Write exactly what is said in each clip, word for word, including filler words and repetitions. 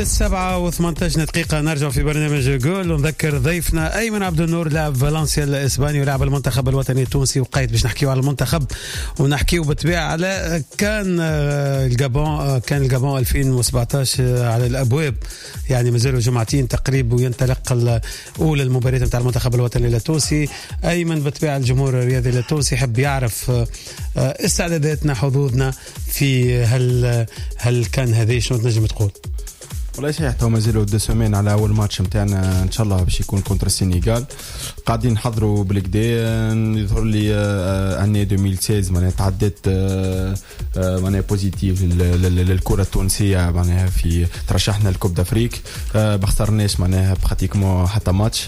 السبعة وثمانية عشر دقيقة نرجع في برنامج جول، ونذكر ضيفنا أيمن عبد النور لاعب فالنسيا الإسباني ولاعب المنتخب الوطني التونسي، وقايد باش نحكيو على المنتخب ونحكيو بالطبيعة على كان الجابون كان الجابون ألفين وسبعة عشر على الأبواب، يعني مازالوا جمعتين تقريبا وينطلق الأولى المباريات نتاع المنتخب الوطني التونسي. أيمن بالطبيعة الجمهور الرياضي التونسي يحب يعرف استعداداتنا حظوظنا في هل هل كان هذه شنو تنجم تقول؟ والله صحيح تو مازالوا دو سومين على اول ماتش نتاعنا ان شاء الله باش يكون كونتر السنغال، قاعدين نحضروا بالكدا. يظهر لي اني ألفين وستة عشر معناها تعدت معناها بوزيتيف للكره التونسيه، معناها في ترشحنا لكوب دافريك، ما خسرناش معناها براتيكمون حتى ماتش.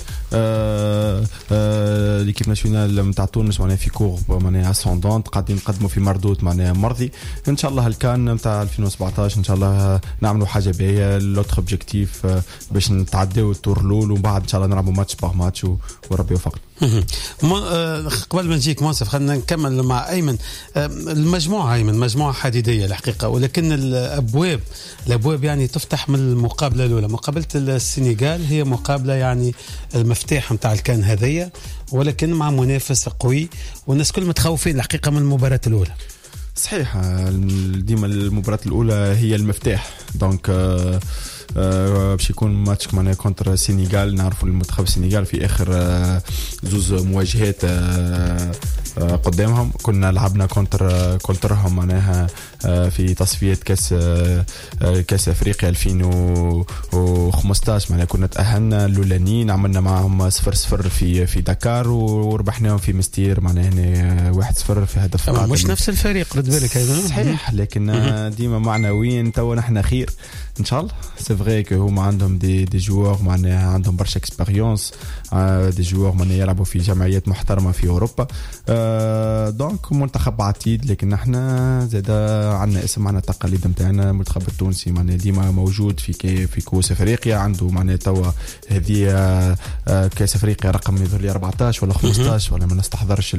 ليكيب ناسيونال نتاع تونس معناها في كورب معناها اسوندونت، قاعدين نقدموا في مردود معناها مرضي. ان شاء الله الكان نتاع ألفين وسبعة عشر ان شاء الله نعملوا حاجه باهيه. لوتر اوبجيكتيف باش نتعداو التور الاول ومن بعد ان شاء الله نلعبوا ماتش باغ ماتش وربي يوفقنا. قبل ما نجيك منصف خلينا نكمل مع أيمن. المجموعة أيمن مجموعة حديدية الحقيقة، ولكن الأبواب الأبواب يعني تفتح من المقابلة الأولى. مقابلة السنغال هي مقابلة يعني المفتاح متاع الكان هذية، ولكن مع منافس قوي والناس كل متخوفين الحقيقة من المباراة الأولى. صحيح، ديما المباراة الأولى هي المفتاح. دونك آه آه باش يكون ماتش معناها كونتر السنغال. نعرفوا المنتخب السنغال في آخر آه زوز مواجهات آه آه قدامهم كنا لعبنا كونتر آه كونترهم معناها آه في تصفيات كاس آه كاس أفريقيا ألفين وخمسة عشر. معناها كنا تأهلنا الأولانيين، عملنا معهم صفر صفر في في دكار وربحناهم في مستير معناها هنا واحد صفر في هدف. مش نفس الفريق رد بالك أيضا. صحيح، لكن ديما معنويين تو نحن خير ان شاء الله. سي فري كو هما عندهم دي دي جوار معناها عندهم برشا اكسبيريونس، دي جوار معناها يلعبوا في جمعيات محترمه في اوروبا. دونك منتخب عتيد، لكن احنا زاد عندنا اسم، عندنا تقاليد نتاعنا. المنتخب التونسي معناها ديما موجود في كي في كؤوس افريقيا، عنده معناها توا هذه كاس افريقيا رقم يظهر لي أربعة عشر ولا خمسة عشر ولا ما نستحضرش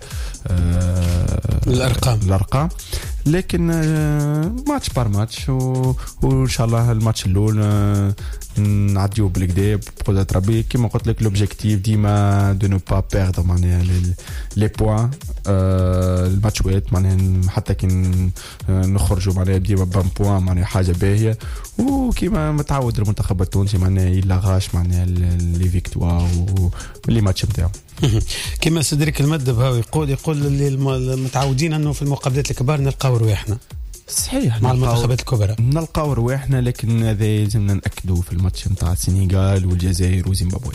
الارقام الارقام لكن ماتش بار ماتش، وان شاء الله الماتش الاول نعديو بالكدا بقدرة ربي. كيما قلت لك لوبجيكتيف ديما دو نو با بيردر معناها لي بوين الماتشات، معناها حتى كي نخرجوا معناها ديما بان بوين معناها حاجه باهيه. وكيما متعود المنتخب التونسي معناها يلاغاش معناها لي فيكتوار ولي ماتش نتاعو. كما سيدريك المدب هاو يقول يقول اللي متعودين انه في المقابلات الكبار نلقاو رواحنا. صحيح، مع المنتخبات الكبرى نلقاو رواحنا، لكن هذا لازمنا ناكدوا في الماتش نتاع السنغال والجزائر وزيمبابوي.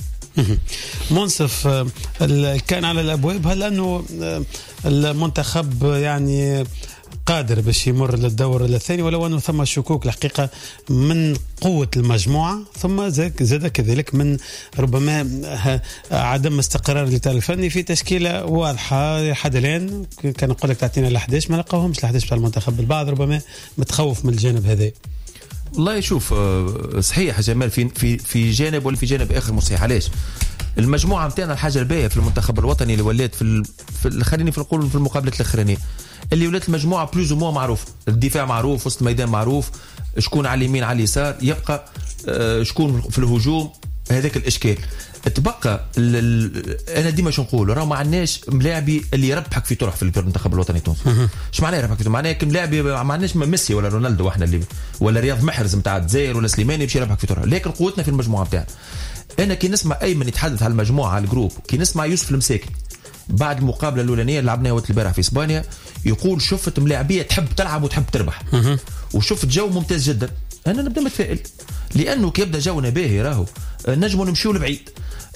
منصف كان على الابواب، هل انه المنتخب يعني قادر باش يمر للدور الثاني، ولو انه ثم شكوك الحقيقه من قوه المجموعه، ثم زاد كذلك من ربما عدم استقرار الجهاز الفني في تشكيله واضحه لحد الان. كان نقول لك تعطينا ال أحد عشر ما لقاوهمش ال أحد عشر بتاع المنتخب، البعض ربما متخوف من الجانب هذا. والله شوف صحيح جمال في في في جانب ولا في جانب اخر مصحيح. علاش المجموعه نتاعنا الحاجه الباهيه في المنتخب الوطني اللي ولات في, ال... في خليني في نقول في المقابلات الاخرانيه اللي ولات المجموعه بلوز ومو معروف. الدفاع معروف، وسط الميدان معروف، شكون على اليمين على اليسار، يبقى شكون في الهجوم. هذاك الاشكال تبقى ال ال انا ديما شو نقول راه ما عندناش ملاعبي اللي يربحك في طرح في المنتخب الوطني التونسي. اش معناه يربحك في معناه كم لاعبي ما عندناش ميسي ولا رونالدو احنا اللي ولا رياض محرز نتاع الجزائر ولا سليماني باش يربحك في طرح. لكن قوتنا في المجموعه نتاعنا. انا كي نسمع ايمن يتحدث على المجموعه على الجروب، كي نسمع يوسف المساكي بعد المقابله الاولانيه اللي لعبناها وقت البارح في اسبانيا يقول شفت ملاعبيه تحب تلعب وتحب تربح وشفت جو ممتاز جدا. انا نبدا متفائل لانه كي يبدا جونا باهي راهو نجموا نمشيو لبعيد.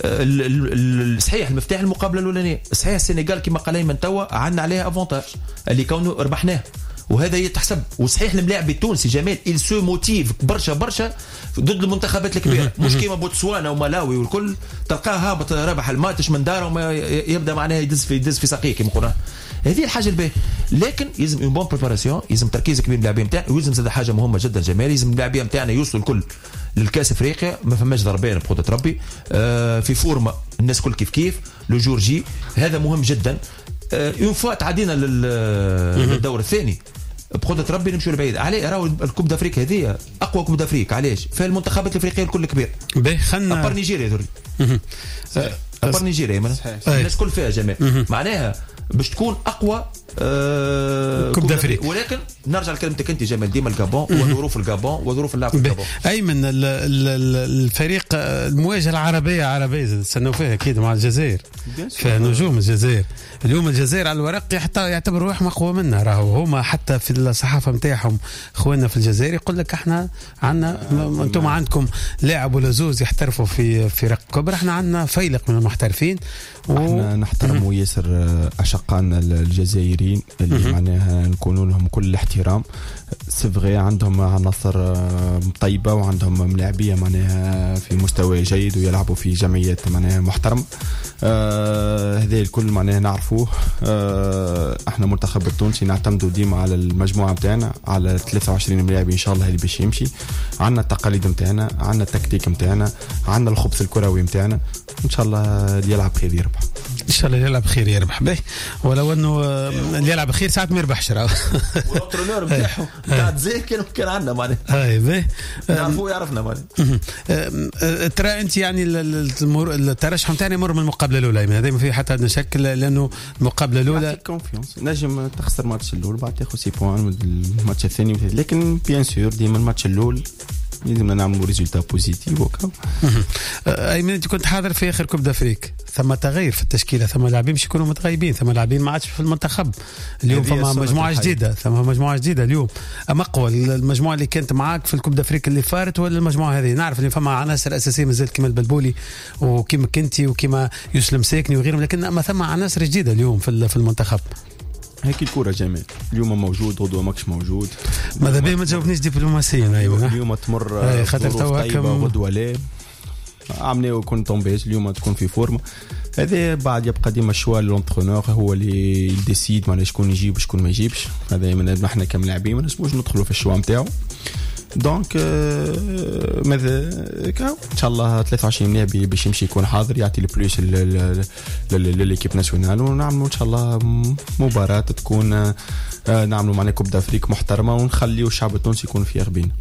صحيح المفتاح المقابله الاولانيه، صحيح السنغال كما قال ايمن توا عندنا عليها افونتاج اللي كونه ربحناه وهذا يتحسب. وصحيح الملاعب التونسي جمال il se motive برشا برشا ضد المنتخبات الكبيره، مش كيما بوتسوانا ومالاوي والكل تلقاه هابط رابح الماتش من داره وما يبدا معناها يدز في يدز في ساقيه كما قلنا. هذه الحاجه الباهيه، لكن يلزم اون بون بريباراسيون، يلزم تركيز كبير من اللاعبين نتاعنا، ويلزم زاد حاجه مهمه جدا جمال، يلزم اللاعبين نتاعنا يوصلوا الكل للكاس افريقيا. ما فماش ضربين بقدره ربي آه في فورما الناس كل كيف كيف لو جورجي، هذا مهم جدا. اون فوا تعدينا للدور الثاني بقدرة ربي نمشوا لبعيد. عليه راهو الكوب دافريك هذه اقوى كوب دافريك، علاش؟ فالمنتخبات الافريقيه الكل كبير. باهي خلنا ابار نيجيريا ذولي ابار نيجيريا الناس كل فيها جمال، معناها باش تكون اقوى آه كوب دافريك. ولكن نرجع لكلمتك انت جمال، ديما الجابون وظروف الجابون وظروف اللعب في الجابون. ايمن الفريق المواجهه العربيه عربيه استنوا فيها اكيد مع الجزائر، فيها نجوم الجزائر. اليوم الجزائر على الورق حتى يعتبروا روحهم اقوى منا، راهو هما حتى في الصحافه نتاعهم اخواننا في الجزائر يقول لك احنا عندنا انتم عندكم لاعب ولا زوز يحترفوا في فرق كبرى، احنا عندنا فيلق من المحترفين و... احنا نحترموا ياسر اشقائنا الجزائريين اللي معناها نكونوا لهم كل الاحترام. سيفغي عندهم عناصر طيبه وعندهم ملاعبيه معناها في مستوى جيد ويلعبوا في جمعيات معناها محترمه. آه هذا الكل معناها نعرفوه. آه احنا منتخب التونسي نعتمدوا ديما على المجموعه نتاعنا، على ثلاثة وعشرين ملاعب ان شاء الله اللي باش يمشي. عندنا التقاليد نتاعنا، عندنا التكتيك نتاعنا، عندنا الخبز الكروي نتاعنا، ان شاء الله اللي يلعب خير يربح. ان شاء الله يلعب خير يربح به، ولو انه اللي يلعب خير ساعات ما يربحش راه والانترونور نتاعو قاعد زي كان كان عندنا معناها اي به نعرفوه يعرفنا معناها. ترى انت يعني الترشح نتاعنا يمر من المقابله الاولى، دائما في حتى عندنا شك لانه المقابله الاولى كونفيونس نجم تخسر الماتش الاول بعد تاخذ سي بوان من الماتش الثاني، لكن بيان سور ديما الماتش الاول لازم نعملوا ريزولتا بوزيتيف وكا. ايمن انت كنت حاضر في اخر كوب دافريك، ثم تغير في التشكيله، ثم لاعبين مش يكونوا متغيبين، ثم لاعبين ما عادش في المنتخب. اليوم فما مجموعه جديده، ثم مجموعه جديده اليوم. اما اقوى المجموعه اللي كانت معاك في الكوب دافريك اللي فارت ولا المجموعه هذه؟ نعرف اللي فما عناصر اساسيه مازالت كيما البلبولي وكيما كنتي وكيما يسلم ساكني وغيرهم، لكن اما ثم عناصر جديده اليوم في في المنتخب. هيك الكرة جميل، اليوم موجود غدوة ماكش موجود. ماذا بيه ما تجاوبنيش دبلوماسيا؟ ايوه اليوم تمر خاطر طيبة غدوة لا عملنا وكون طومبيج اليوم تكون في فورمه. هذا بعد يبقى ديما الشوا للونترونور هو اللي يديسيد معناها شكون يجيب وشكون ما يجيبش. هذا من احنا كملاعبين ما نجموش ندخلوا في الشوا نتاعو. دونك ماذا ان شاء الله ثلاثة وعشرين لاعب باش يمشي يكون حاضر يعطي البلوس لليكيب ناسيونال، ونعملوا ان شاء الله مباراه تكون نعملوا معنا كوب دافريك محترمه ونخليوا الشعب التونسي يكون فيها غبين.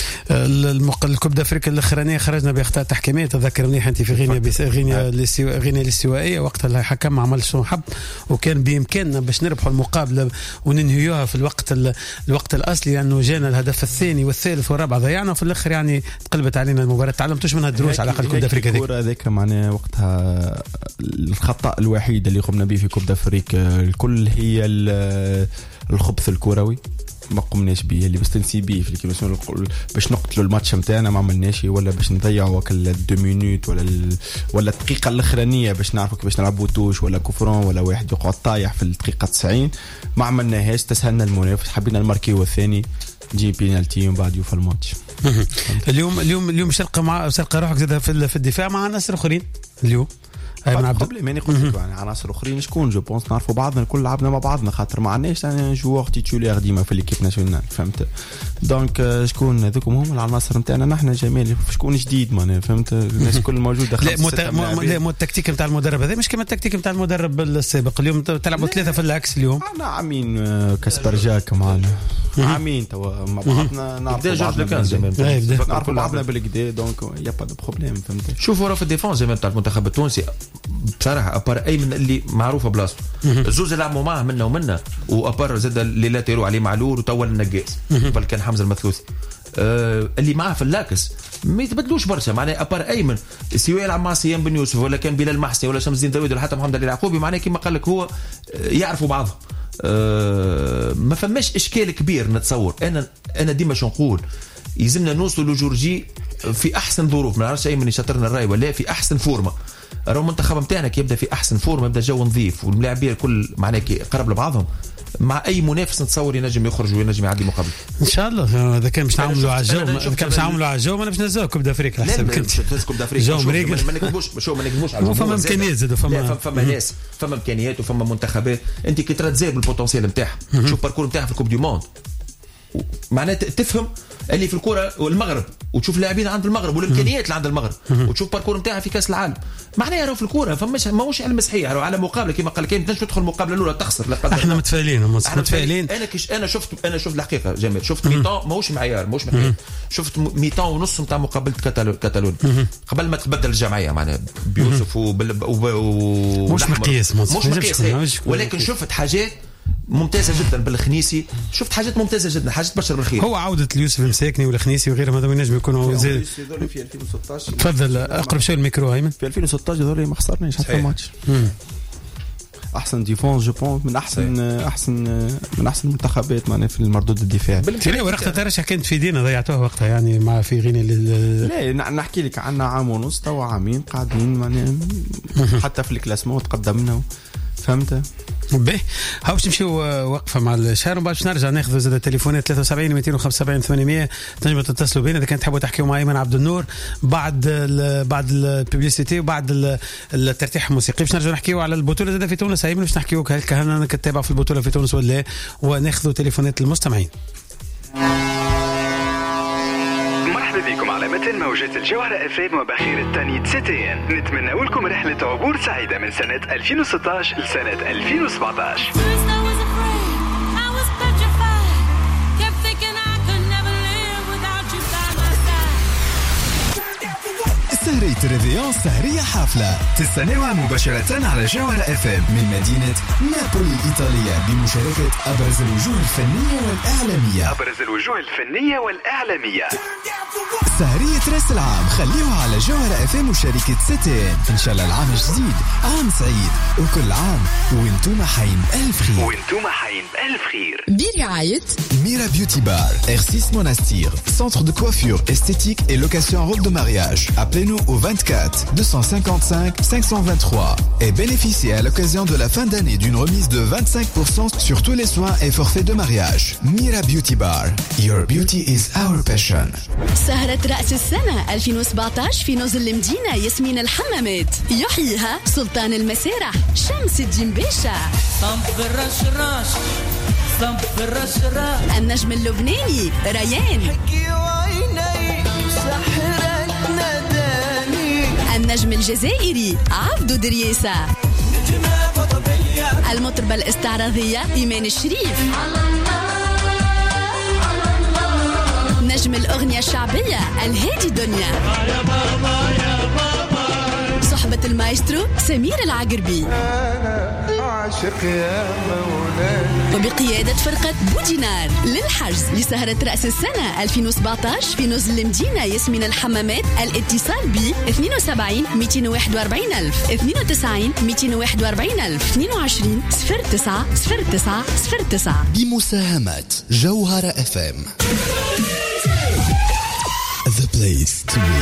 الكوب دافريك الاخرانيه خرجنا باخطاء تحكيميه، تذكر منيح انت في غينيا غينيا الاستواء غينيا الاستوائيه وقت الحكم ما عملش حب، وكان بامكاننا باش نربحوا المقابله وننهيوها في الوقت الوقت الاصلي، لانه يعني جانا الهدف الثاني والثالث والرابع ضيعنا، وفي الاخر يعني تقلبت علينا المباراه. تعلمتوش منها الدروس على الاقل كوب دافريك هذيك. الكره هذيك معناها وقتها الخطا الوحيد اللي قمنا به في كوب دافريك الكل هي الخبث الكروي، ما قمناش به اللي بستنسي به في كيما باش نقتلوا الماتش نتاعنا ما عملناش، ولا باش نضيعوا وكل دو مينوت ولا ال... ولا الدقيقه الاخرانيه باش نعرفوا كيفاش نلعبوا توش ولا كوفرون ولا واحد يقعد طايح في الدقيقه تسعين، ما عملناهاش. تسهلنا المنافس، حبينا الماركيو الثاني نجي بينالتي ومن بعد يوفى الماتش. اليوم اليوم اليوم شرقه مع شرقه روحك زاد في الدفاع مع ناس اخرين اليوم. اي من عبد ماني قلت يعني عناصر اخرين شكون جو بونس نعرفوا بعضنا الكل لعبنا مع بعضنا، خاطر ما عندناش يعني جوار تيتولير ديما في ليكيب ناسيونال فهمت. دونك شكون هذوكم هم العناصر نتاعنا نحن جميل، شكون جديد معناها فهمت. الناس الكل موجوده. لا مو لا مو التكتيك نتاع المدرب هذا مش كما التكتيك نتاع المدرب السابق. اليوم تلعبوا ثلاثه في العكس اليوم. انا عامين كاسبر جاك معنا عامين توا مع بعضنا نعرفوا بعضنا نعرفوا بعضنا بالكدا، دونك يا با دو بروبليم فهمت. شوفوا راه في الديفونس زي تاع المنتخب التونسي بصراحه ابار ايمن اللي معروفه بلاصته زوز لعبوا معاه منا ومنا، وابار زاد اللي لا تيرو عليه معلول وتوا النقاس بل كان حمزه المثلوثي أه اللي معاه في اللاكس ما يتبدلوش برشا. معناها ابار ايمن سواء يلعب مع سيام بن يوسف ولا كان بلال محسن ولا شمس الدين داوود ولا حتى محمد اليعقوبي، معناها كما قال لك هو يعرفوا بعضهم. أه ما فماش اشكال كبير نتصور. انا انا ديما شو نقول يلزمنا نوصلوا لجورجي في احسن ظروف. ما نعرفش ايمن يشطرنا الراي ولا في احسن فورمه. راهو المنتخب نتاعنا كي يبدا في احسن فورمه يبدا جو نظيف والملاعبيه الكل معناها كي قرب لبعضهم، مع اي منافس نتصور ينجم يخرج وينجم يعدي مقابله ان شاء الله. اذا كان مش نعملوا على الجو اذا كان مش نعملوا على الجو ما نبش نزلوا كوب دافريك على حسب كنت كوب دافريك ما نكذبوش شو ما نكذبوش على فما امكانيات زاد فما فما ناس فما امكانيات وفما منتخبات. انت كي ترى تزيد بالبوتنسيال نتاعها شوف باركور نتاعها في الكوب دي موند معناها تفهم اللي في الكره والمغرب وتشوف اللاعبين عند المغرب والامكانيات اللي عند المغرب وتشوف باركور نتاعها في كاس العالم. معناها راهو في الكوره فماش ماهوش علم صحيح، راهو على مقابله كما قال كاين تنجم تدخل المقابله الاولى تخسر. لا احنا متفائلين متفائلين. انا كش انا شفت انا شفت الحقيقه جميل، شفت ميطون ماهوش معيار ماهوش معيار، شفت ميطون ونص نتاع مقابله كاتالون قبل ما تبدل الجمعيه معناها بيوسف وبال و مش مقياس مش مقياس، ولكن شفت حاجات ممتازه جدا بالخنيسي، شفت حاجات ممتازه جدا، حاجات تبشر بالخير. هو عوده اليوسف المساكني والخنيسي وغيرهم هذا ينجم يكونوا زي في ألفين وستة عشر. تفضل اقرب شويه الميكرو ايمن. في ألفين وستة عشر هذول ما خسرناش حتى ماتش. احسن ديفونس جو بونس من احسن صحيح. احسن من احسن المنتخبات معناها في المردود الدفاعي. في وقتها ترشح كانت في دينا ضيعتوها وقتها يعني مع في غيني لل... لا نحكي لك عنا عام ونص توا عامين قاعدين معناها حتى في الكلاسمون تقدمنا فهمت. باهي هاو باش نمشيو وقفه مع الشهر وباش نرجع ناخذ زاد التليفونات ثلاثة وسبعين مئتين وخمسة وسبعين ثمانمية تنجموا تتصلوا بينا اذا كنت تحبوا تحكيوا مع ايمن عبد النور بعد ال بعد الببليسيتي وبعد الترتيح الموسيقي باش نرجعوا نحكيوا على البطوله زاد في تونس. ايمن باش نحكيوا هل كان كتابع في البطوله في تونس ولا وناخذوا تليفونات المستمعين. بكم على متن موجة الجوهرة اف ام وبخير التاني سي ان. نتمنى لكم رحلة عبور سعيدة من سنة ألفين وستة عشر لسنة ألفين وسبعة عشر. سهرية ريفيون سهرية حافلة تستنوها مباشرة على جوهرة اف ام من مدينة نابولي الإيطالية بمشاركة أبرز الوجوه الفنية والإعلامية. أبرز الوجوه الفنية والإعلامية. سهرية راس العام خليوها على جوهرة اف ام وشركة ستين. إن شاء الله العام الجديد عام سعيد وكل عام وانتم حين بألف خير. وانتم حين بألف خير. برعاية ميرا بيوتي بار إر سيس Monastir, centre de coiffure esthétique et location robe de mariage. Appelez-nous au vingt-quatre deux cent cinquante-cinq cinq cent vingt-trois et bénéficiez à l'occasion de la fin d'année d'une remise de vingt-cinq pour cent sur tous les soins et forfaits de mariage. Mira Beauty Bar. Your beauty is our passion. سهرة رأس السنة ألفين وسبعة عشر في نزل المدينة ياسمين الحمامات يحييها سلطان المسارح شمس الدين باشا. صنف الرشراش صنف الرشراش النجم اللبناني ريان. حكي وعيني سحرك نداني. النجم الجزائري عبدو دريسة. المطربة الاستعراضية إيمان الشريف. نجم الأغنية الشعبية الهادي دنيا. صحبة المايسترو سمير العقربي. عاشق يا مولاي. وبقيادة فرقة بودينار للحجز لسهرة رأس السنة ألفين وسبعة عشر في نزل المدينة ياسمين الحمامات. الاتصال ب اثنين وسبعين مئتين وواحد وأربعين ألف اثنين وتسعين مئتين وواحد وأربعين ألف اثنين وعشرين صفر تسعة صفر تسعة صفر تسعة بمساهمة جوهرة اف ام. The place to be.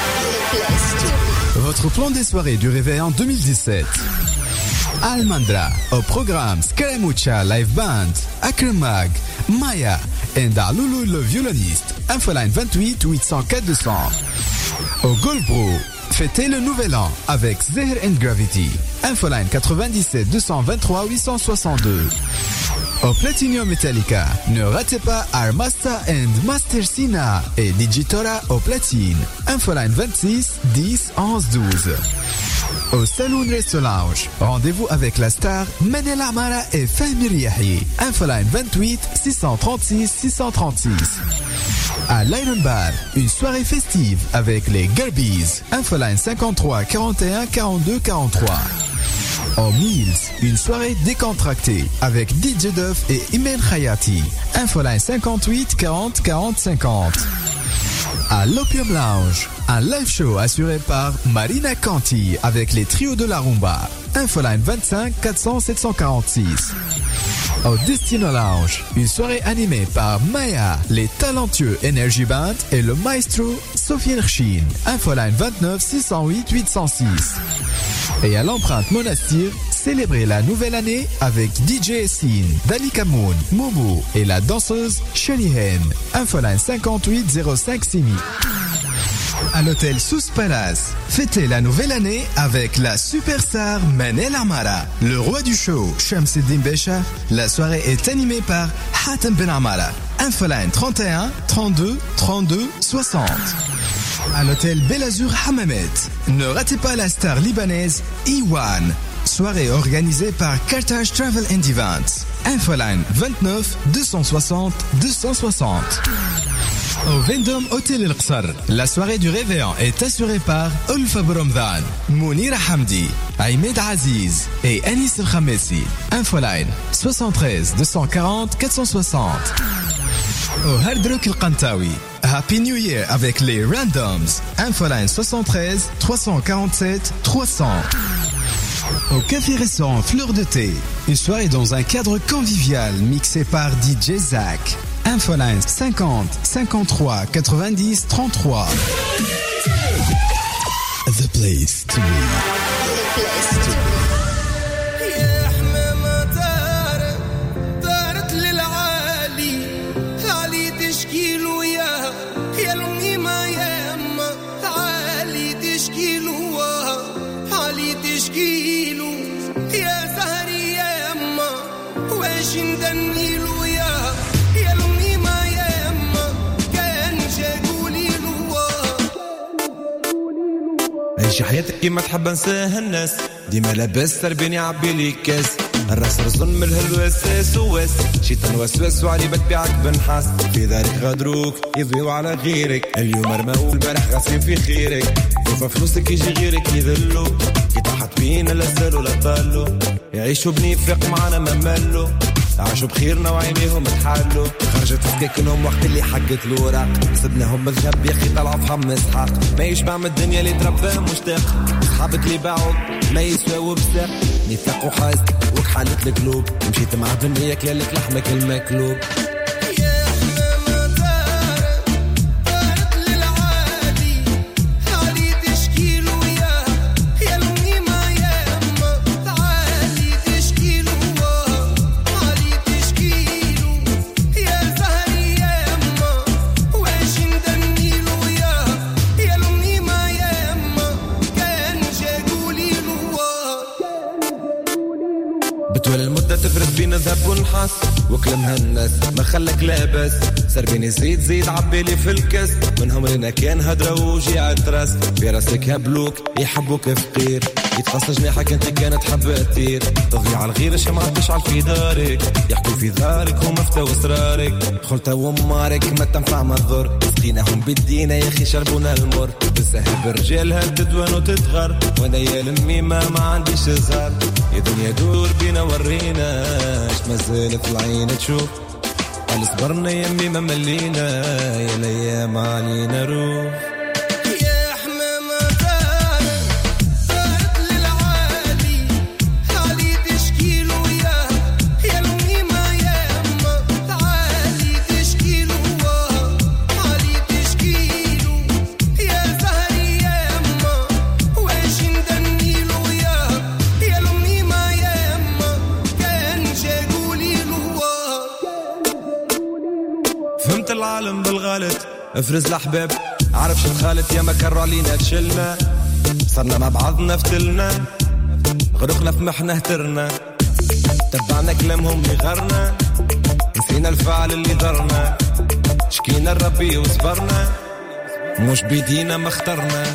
Votre plan des soirées du réveillon deux mille dix-sept. Almandra, au programme Scaramuccia Live Band, Akremag, Maya, et Darloulou le violoniste. Infoline vingt-huit huit cent quatre deux cents. Au Goldbro, fêtez le nouvel an avec Zeher and Gravity. Infoline quatre-vingt-dix-sept deux cent vingt-trois huit cent soixante-deux. Au Platinum Metallica, ne ratez pas Armasta and Master Sina et Digitora au platine. Infoline vingt-six dix onze douze. Au Saloon Resto Lounge, rendez-vous avec la star Manela Amara et Fahmi Riahi. Infoline vingt-huit six cent trente-six six cent trente-six. À l'Iron Bar, une soirée festive avec les Garbies. Infoline cinquante-trois quarante et un quarante-deux quarante-trois. Au Mills, une soirée décontractée avec D J Duff et Imen Khayati. Infoline cinquante-huit quarante quarante cinquante. À l'Opium Lounge, un live show assuré par Marina Conti avec les trios de la rumba. Infoline vingt-cinq quatre cents sept cent quarante-six. Au Destino Lounge, une soirée animée par Maya, les talentueux Energy Band et le maestro Sofiane Rchin. Infoline vingt-neuf six cent huit huit cent six. Et à l'empreinte Monastir, célébrez la nouvelle année avec D J Essine, Dalika Moon, Momo et la danseuse Shelly Hen. Infoline cinquante-huit zéro cinq six mille. À l'hôtel Sous Palace, fêtez la nouvelle année avec la superstar Manel Amara. Le roi du show, Shamsuddin Besha. La soirée est animée par Hatem Ben Amara. Infoline trente et un trente-deux trente-deux soixante. À l'hôtel Belazur Hamamet, ne ratez pas la star libanaise Iwan. Soirée organisée par Carthage Travel and Events. Infoline vingt-neuf deux cent soixante deux cent soixante. Au Vendôme Hôtel El Qsar, la soirée du réveillon est assurée par Ulfa Bromdan, Mounira Hamdi, Ahmed Aziz et Anis El Khamessi. Infoline soixante-treize deux cent quarante quatre cent soixante. Au Hard Rock El Qantawi, Happy New Year avec les Randoms. Infoline soixante-treize trois cent quarante-sept trois cents. Au café-restaurant Fleur de Thé, une soirée dans un cadre convivial mixé par D J Zach. Infoline cinquante cinquante-trois quatre-vingt-dix trente-trois. The place to be. The place to be. عيش حياتك كيما تحب انساها الناس ديما لاباس تربيني عبي لي كاس الراس رزن من الهلوساس وواس شيطان وسواس وعلي بتبيعك بنحاس في ذلك غدروك يضيعوا على غيرك اليوم رماو البارح غاسين في خيرك وفا فلوسك يجي غيرك يذلو كي طاحت بينا لا زالوا لا طالوا يعيشوا بنفاق معانا ما مالوا عاشوا بخيرنا وعينيهم تحالوا خرجت فكاكنهم وقت اللي حقت الوراق سبناهم بالذهب يا اخي طلعوا في حم اسحاق ما يشبع من الدنيا اللي ترباه مشتاق صحابك اللي باعوا ما يسواوا بساق نفاق وحاسد وكحالة القلوب مشيت مع دنيا كلالك لحمك المكلوب تفرد بينا ذهب ونحاس وكلمها الناس ما خلك لاباس سربيني زيد زيد عبالي في الكاس منهم لنا كان هدرة وجيع تراس في راسك هبلوك يحبوك فقير يتقص جناحك انت كانت حبة تطير تضيع الغير شمعة تشعل في دارك يحكوا في دارك ومفتاو اسرارك خلطة ومارك ما تنفع ما تضر سقيناهم بالدينا يا اخي شربونا المر بالسهل برجالها تدوان وتتغر وانا يا لمي ما ما عنديش زهر يا دنيا دور بينا ورينا اش مازالت العين تشوف قال صبرنا يمي ما ملينا يا الايام علينا روح العالم بالغلط افرز الاحباب عارف شو تخالف يا ما كروا علينا تشلنا صرنا مع بعضنا فتلنا غرقنا في محنه اهترنا تبعنا كلامهم اللي غرنا نسينا الفعل اللي ضرنا شكينا الربي وصبرنا مش بيدينا ما اخترنا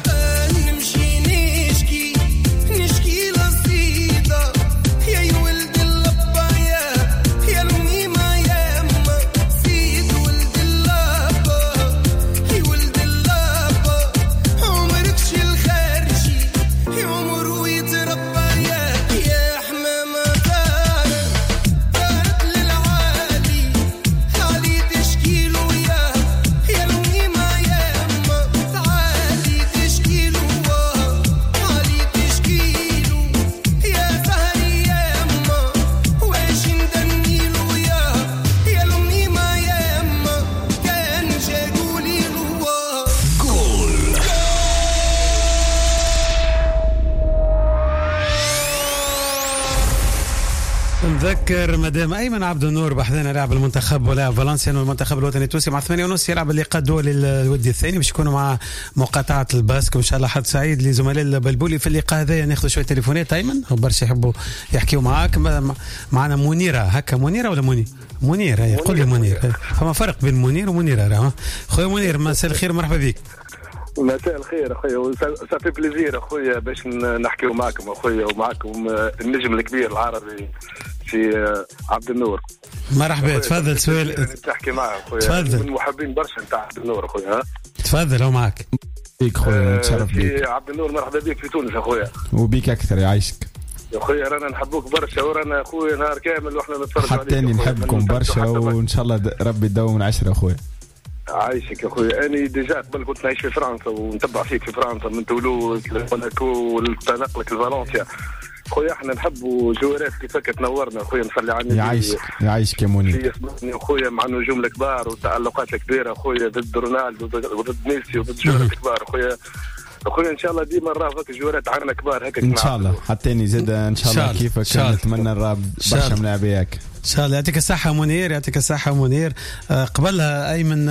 نذكر مدام ايمن عبد النور بحذنا لاعب المنتخب ولاعب فالنسيا والمنتخب الوطني التونسي مع ثمانية ونص يلعب اللقاء الدولي الودي الثاني باش يكونوا مع مقاطعه الباسك وان شاء الله حد سعيد لزملاء البلبولي في اللقاء هذا. ناخذ شويه تليفونات ايمن برشا يحبوا يحكيوا معاك. معنا منيره هكا منيره ولا مني منير هي قول لي منير فما فرق بين منير ومنيره راه خويا منير مساء الخير مرحبا بك. مساء الخير اخويا صافي بليزير اخويا باش نحكيو معكم اخويا ومعكم النجم الكبير العربي في عبد النور. مرحبا تفضل سؤال تحكي معه اخويا تفضل من محبين برشا نتاع عبد النور اخويا. تفضل هو معك بيك خويا نتشرف بيك عبد النور مرحبا بك في تونس اخويا وبيك اكثر يعيشك يا اخويا. رانا نحبوك برشا ورانا اخويا نهار كامل واحنا نتفرج عليك حتى اني نحبكم برشا وان شاء الله ربي يدوم من عشرة اخويا. عايشك يا اخويا. انا ديجا قبل كنت نعيش في فرنسا ونتبع فيك في فرنسا من تولوز لموناكو والتنقلك لفالنسيا خويا. احنا نحبوا جوارات كيفك تنورنا خويا. نصلي على النبي يعيشك يعيشك يا منير في خويا مع النجوم الكبار والتألقات الكبيره خويا ضد رونالدو وضد ميسي وضد جوارات كبار خويا. اخويا ان شاء الله ديما نرافقك جوارات عنا كبار هكا ان شاء الله. حتى اني زاد ان شاء الله كيفك نتمنى نرى برشا ملاعبيك ان شاء الله. يعطيك الصحه منير يعطيك الصحه منير. آه قبلها ايمن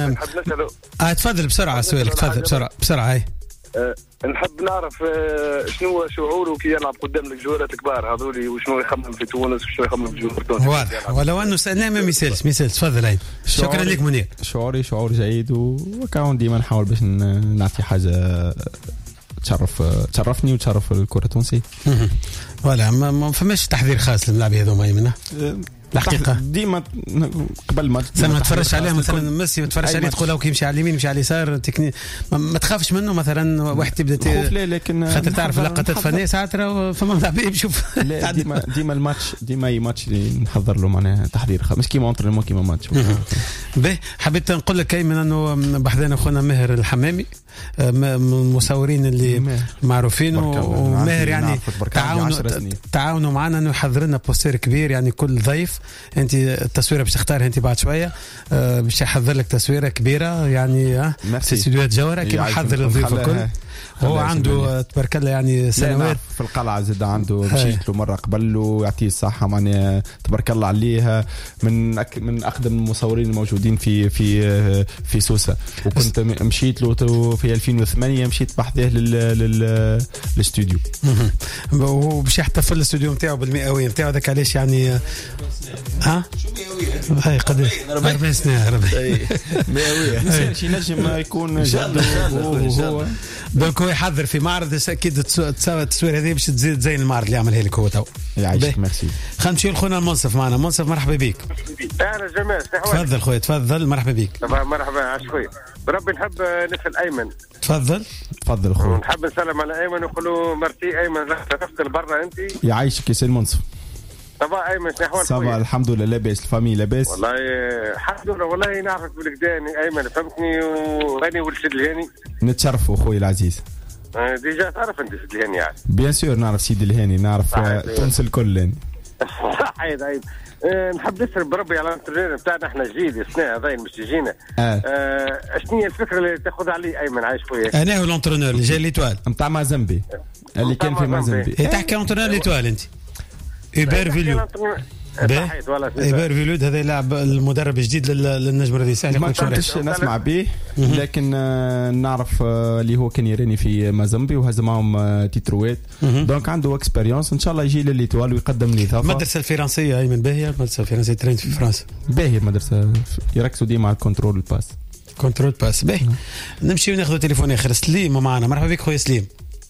اه تفضل بسرعه سؤالك تفضل بسرعه بسرعه هاي. أه نحب نعرف أه شنو شعوره كي يلعب قدام الجوارات الكبار هذولي وشنو يخمم في تونس وشنو يخمم في جمهور تونس. واضح ولو انه سالناه ما يسالش ما يسالش. تفضل هاي. شكرا لك منير. شعوري شعور جيد وكون ديما نحاول باش نعطي حاجه تشرف تشرفني وتشرف الكره التونسيه. ولا ما فماش تحضير خاص للملاعبيه هذوما ايمن الحقيقه ديما قبل ما ما تفرجش عليه مثلا ميسي ما تفرجش عليه تقول لو يمشي على اليمين يمشي على اليسار تكني ما تخافش منه مثلا واحد يبدا لا لكن خاطر تعرف لقطات فنيه ساعات فما ملاعبيه بشوف ديما ديما الماتش ديما اي ماتش اللي نحضر له معناها تحضير مش كيما اونترينمون كيما ماتش. باهي حبيت نقول لك ايمن انه بحذانا خونا ماهر الحمامي من المصورين اللي معروفين وماهر يعني تعاونوا تعاونوا معنا انه يحضر لنا بوستير كبير يعني كل ضيف انت التصويره باش تختارها انت بعد شويه باش يحضر لك تصويره كبيره يعني في استديوهات جوهره كما حضر الضيوف الكل. هو عنده تبارك الله يعني سنوات في القلعه زاد عنده مشيت له مره قبل ويعطيه الصحه معناها تبارك الله عليها من أك من اقدم المصورين الموجودين في في في سوسه. وكنت مشيت له في ألفين وثمانية مشيت بحذاه لل للاستوديو وباش يحتفل الاستوديو نتاعو بالمئويه نتاعو هذاك علاش يعني ها هاي قد أربع سنين مئويه شي نجم يكون جد هو دونك هو يحضر في معرض اكيد تساوي التصوير هذه باش تزيد زين المعرض اللي عملها لك هو تو. يعيشك ميرسي. خلينا نمشيو لخونا المنصف معنا. منصف مرحبا بك. اهلا جمال تفضل خويا تفضل مرحبا بك. مرحبا عاش خويا بربي نحب نسال ايمن. تفضل تفضل خويا. نحب نسلم على ايمن ونقول له مرتي ايمن رحت لبرا انت. يعيشك يا سي المنصف. صباح ايمن شنو احوالك؟ صباح الحمد لله لاباس الفامي لاباس والله الحمد لله والله نعرفك بالكداني ايمن فهمتني وراني ولد سيد الهاني. نتشرفوا خويا العزيز. ديجا تعرف انت سيد الهاني يعني بيان سور نعرف سيد الهاني نعرف تونس الكل يعني. صحيح عيب. أه نحب نسال بربي على الانترنير نتاعنا احنا جديد السنه هذين باش تجينا. اه شنو هي الفكره اللي تاخذ عليه ايمن عايش خويا؟ انا هو الانترنير اللي جاي ليتوال نتاع مازمبي اللي كان في مازمبي. تحكي انترنير ليتوال انت ايبر فيلو ايبر فيلود هذا لاعب المدرب الجديد للنجم الرياضي سهل. ما كنتش نسمع به لكن نعرف اللي هو كان يراني في مازمبي وهز معهم تيتروات دونك عنده اكسبيريونس ان شاء الله يجي لليتوال ويقدم لي اضافه. المدرسه الفرنسيه ايمن باهيه المدرسه الفرنسيه ترين في فرنسا باهيه المدرسه يركزوا ديما على الكنترول الباس كنترول باس باهي. نمشي وناخذ تليفون اخر. سليم معنا مرحبا بك خويا سليم.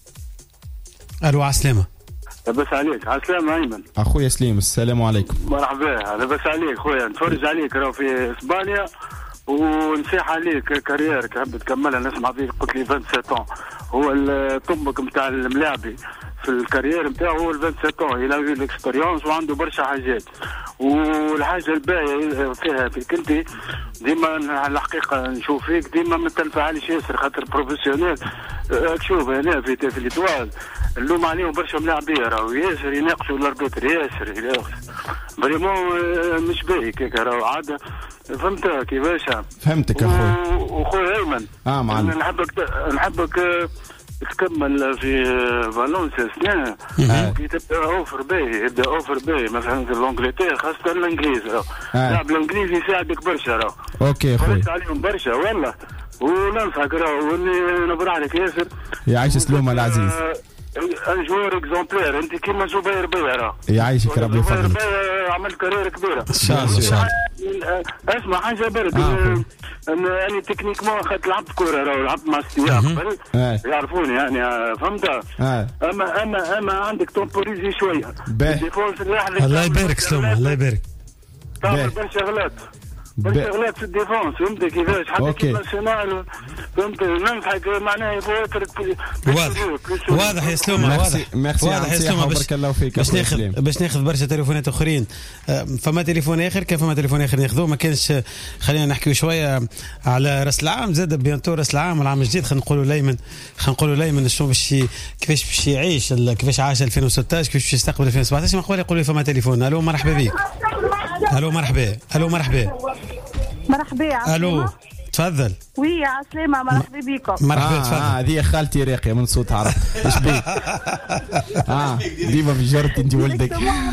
الو عسلامه. لاباس عليك عسلامة أيمن. أخويا سليم السلام عليكم. مرحبا لاباس عليك خويا نتفرج عليك راهو في إسبانيا ونصيح عليك كاريرك حب تكملها نسمع فيك قلت لي سبعة وعشرين هو الطمك نتاع الملاعبي في الكارير نتاعو هو سبعة وعشرين إلى الإكسبيريونس وعنده برشا حاجات. والحاجة الباهية فيها فيك أنت ديما الحقيقة نشوف فيك ديما ما تنفعلش ياسر خاطر بروفيسيونيل. تشوف هنا في في الإتوال اللوم عليهم برشا ملاعبية راهو ياسر يناقشوا الاربيتر ياسر فريمون مش باهي كيك راهو عادة فهمت كيفاش. فهمتك اخويا. وخويا ايمن اه معلم نحبك نحبك تكمل في فالنسيا سنة كي تبدا اوفر باهي يبدا اوفر باهي مثلا في الانجلتير خاصه الانجليز اللاعب الانجليزي يساعدك برشا راه اوكي خويا عليهم برشا والله وننصحك راه واللي نبرع لك ياسر يعيش سلومه العزيز ان جوار اكزومبلير انت كيما زبير بيع راه يعيشك ربي يفضلك عملت كارير كبيره ان شاء الله ان شاء الله. اسمع حاجه برد آه. انا تكنيكمون خدت لعبت كوره راه لعبت مع استياء قبل يعرفوني يعني فهمت آه. اما اما اما عندك تومبوريزي شويه الديفونس الله يبارك سلومه الله يبارك تعمل برشا غلط برشا غلط في الديفونس فهمت كيفاش حتى في الناسيونال فهمت ننصحك معناها يفوتر واضح واضح يا سلومه واضح واضح يا سلومه بارك الله فيك باش ناخذ باش ناخذ برشا تليفونات اخرين فما تليفون اخر كيف فما تليفون اخر ناخذوه ما كانش خلينا نحكيو شويه على راس العام زاد بيانتو راس العام والعام الجديد خلينا نقولوا ليمن خلينا نقولوا ليمن شنو باش كيفاش باش يعيش كيفاش عاش ألفين وستة عشر كيفاش باش يستقبل ألفين وسبعة عشر ما خويا يقولوا لي فما تليفون الو مرحبا بك الو مرحبا الو مرحبا مرحبا الو تفضل وي عسلامة مرحبا بكم مرحبا تفضل اه هذه خالتي راقيه من صوتها عرفت ايش بيك اه ديما في جرتي انت ولدك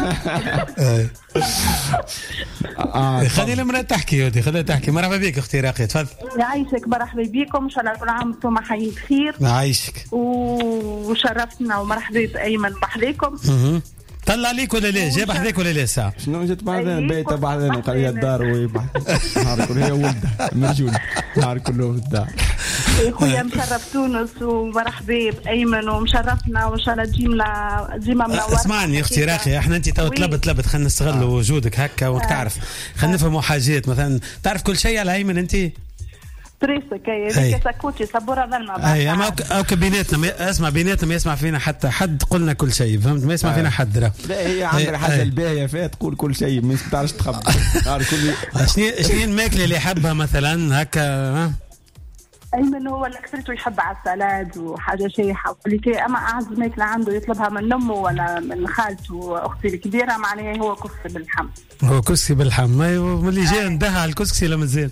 اه خلي المرأة تحكي يودي خليها تحكي مرحبا بك اختي راقيه تفضل يعيشك مرحبا بكم ان شاء الله كل عام وانتم حيين بخير يعيشك وشرفتنا ومرحبا بايمن بحذاكم طلع عليك ولا لا جاب حذاك ولا لا ساعه شنو جات بعدين بيت بعدين قال لي الدار ويبحث نهار كله هي ولده مرجول نهار كله في الدار خويا مشرف تونس ومرحبا بايمن ومشرفنا وان شاء الله ديما ديما منور. اسمعني اختي راقيه احنا انت تو تلبت تلبت خلينا نستغلوا وجودك هكا وتعرف خلينا نفهموا حاجات مثلا تعرف كل شيء على ايمن انت تريسك هي سكوتي صبوره ظلمه اي اما او بيناتنا اسمع بيناتنا ما يسمع فينا حتى حد قلنا كل شيء فهمت ما يسمع فينا حد راه لا هي عندها الحاجه الباهيه فيها تقول كل شيء ما تعرفش تخبي كل شنو شنو الماكله اللي يحبها مثلا هكا ايمن هو اللي اكثرته يحب على السلاد وحاجه شيحه ولكن اما اعز ماكله عنده يطلبها من امه ولا من خالته واختي الكبيره معناها هو كسكسي باللحم هو كسكسي باللحم من اللي جاي ندها على الكسكسي لا مازال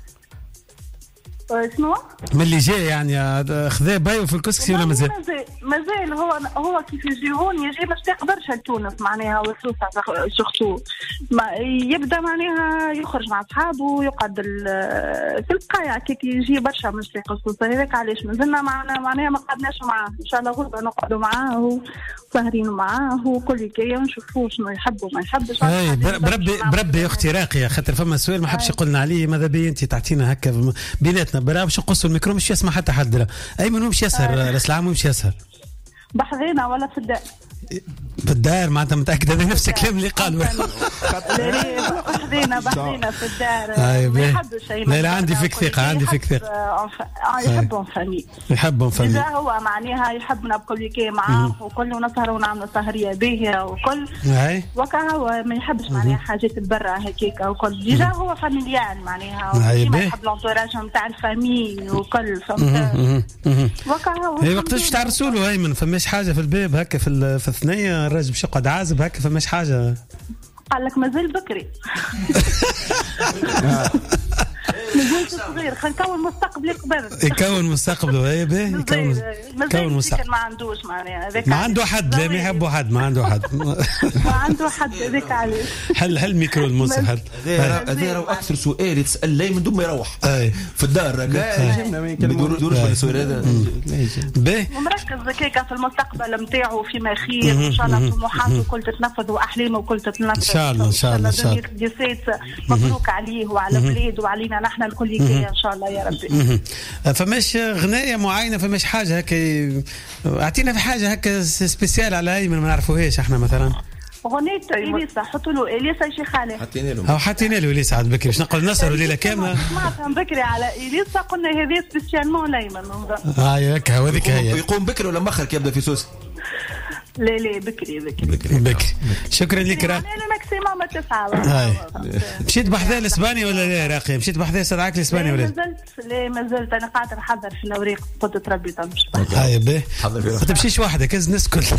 شنو؟ من اللي جاي يعني خذا بايو في الكسكسي ولا مازال؟ مازال هو هو كيف يجي هون يجي مشتاق برشا لتونس معناها وسوسه شختو يبدا معناها يخرج مع اصحابه ويقعد في القايع كيك يجي برشا مشتاق للسوسه هذاك علاش مازلنا معنا معناها ما قعدناش معاه ان شاء الله غدوه نقعدوا معاه وسهرين معاه وكل كي ونشوفوا شنو يحب وما يحبش. اي بربي بربي اختي راقيه خاطر فما سؤال ما حبش يقولنا عليه ماذا بي انت تعطينا هكا بيناتنا برا باش نقصوا الميكرو مش يسمع حتى حد راه ايمن مش يسهر راس العام مش يسهر بحذينا ولا في الدار في الدار معناتها متاكده من نفس الكلام اللي قالوا بحذينا بحذينا في الدار ما يحبش لا لا عندي فيك ثقه عندي فيك ثقه يحبهم فامي يحبهم فامي اذا هو معناها يحبنا بكل كي معاه وكل نسهر ونعمل سهريه باهيه وكل وكا هو ما يحبش معناها حاجات برا هكاك وكل ديجا هو فاميليان معناها ما يحب لونتوراج نتاع الفامي وكل فهمت وكا هو اي وقتاش باش تعرسوا له ايمن فماش حاجه في الباب هكا في في الثنيه الراجل باش يقعد عازب هكا فماش حاجه قال لك مازال بكري مازال صغير خلينا نكون مستقبلي قبل يكون مستقبله اي باهي يكون يكون مستقبل ما عندوش معناها هذاك ما عنده حد لا ما يحبوا حد ما عنده حد ما عنده حد هذاك علاش حل حل ميكرو الموسى حل هذا راه اكثر سؤال يتسال لي من دون ما يروح في الدار لا ما يدورش السؤال هذا باهي ومركز هكاك في المستقبل نتاعو فيما خير ان شاء الله طموحاته كل تتنفذ واحلامه وكل تتنفذ ان شاء الله ان شاء الله ان شاء الله مبروك عليه وعلى بلاد وعلينا نحن الكل ان شاء الله يا ربي. فماش غنايه معينه فماش حاجه هكا اعطينا في حاجه هكا سبيسيال على ايمن ما نعرفوهاش احنا مثلا غنيت اليسا حطوا له اليسا شي خالي حطينا له او حطينا له اليسا عاد بكري باش نقعد نسهروا ليله كامله سمعت بكري على اليسا قلنا هذه سبيسيالمون لايمن هاي هكا هذيك هي يقوم بكري ولا مخر كي يبدا في سوس لا لا بكري بكري بكري, بكري. شكرا لك راقي انا ماكسيموم تسعة هاي مشيت بحذا الاسباني ولا لا راقي مشيت بحذا استدعاك الاسباني ولا لا مازلت لا مازلت انا قاعده نحضر في الاوراق قلت ربي تمشي هاي باهي ما تمشيش وحدك كز الناس كل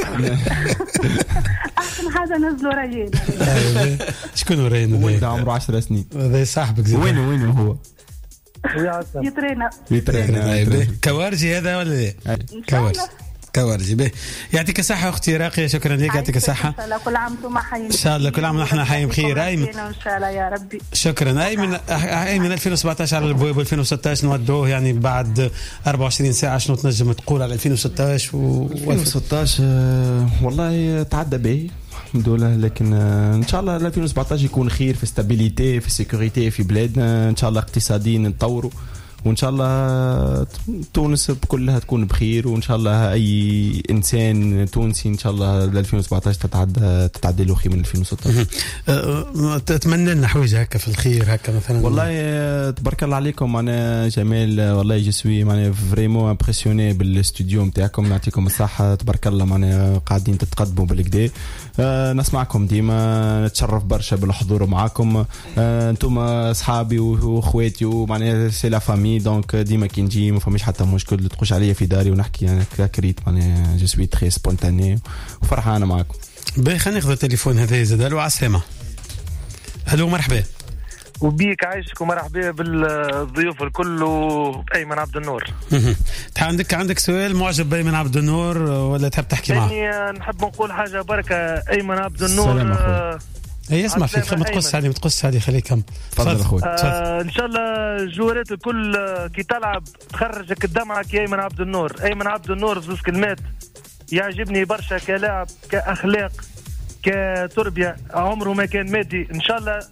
احسن حاجه نزلوا ريان شكون ريان ولد عمره عشر سنين هذا صاحبك زين وين وين هو يترينا يترينا كوارجي هذا ولا لا؟ كوارجي كوارجي به. يعطيك الصحة أختي راقية، شكرا لك، يعطيك الصحة. إن شاء الله كل عام وانتم حيين. إن شاء الله كل عام ونحن حيين بخير. أيمن إن شاء الله يا ربي. شكرا أيمن. أيمن ألفين وسبعطعش على البواب ألفين وستطعش نودوه يعني بعد أربعة وعشرين ساعة. شنو تنجم تقول على ألفين وستطعش و ألفين وستطعش؟ والله تعدى به الحمد لله، لكن ان شاء الله ألفين وسبعطعش يكون خير في استابيليتي في سيكوريتي في بلادنا، ان شاء الله اقتصاديا نتطوروا، وان شاء الله تونس كلها تكون بخير، وان شاء الله اي انسان تونسي ان شاء الله ألفين وسبعطعش تتعدى تتعدى له خير من ألفين وستطعش. تتمنى لنا حوايج هكا في الخير هكا مثلا؟ والله تبارك الله عليكم انا جمال، والله جسوي معناها فريمون امبرسيوني بالاستوديو نتاعكم، نعطيكم الصحه تبارك الله، معناها قاعدين تتقدموا بالكدا. أه نسمعكم ديما، نتشرف برشا بالحضور معاكم. أه انتم اصحابي واخواتي ومعناها سي لا فامي، دونك ديما كي نجي ما فماش حتى مشكل تخش عليا في داري ونحكي انا يعني كريت، معناها جو سوي تري سبونتاني وفرحانه معاكم. باهي خلينا ناخذ التليفون هذا زاد. الو عسلامه. الو مرحبا. وبيك عايشك ومرحبا بالضيوف الكل وأيمن عبد النور. عندك عندك سؤال معجب بأيمن عبد النور ولا تحب تحكي معه؟ يعني نحب نقول حاجة بركة. أيمن عبد النور سلام أخوي. اي اسمع فيك، ما تقص عليه ما تقص عليه، خليك كم. تفضل اخوي. آه ان شاء الله الجوارات الكل كي تلعب تخرجك الدمعة كي أيمن عبد النور. أيمن عبد النور زوز كلمات يعجبني برشا كلاعب كأخلاق كتربية، عمره ما كان مادي. ان شاء الله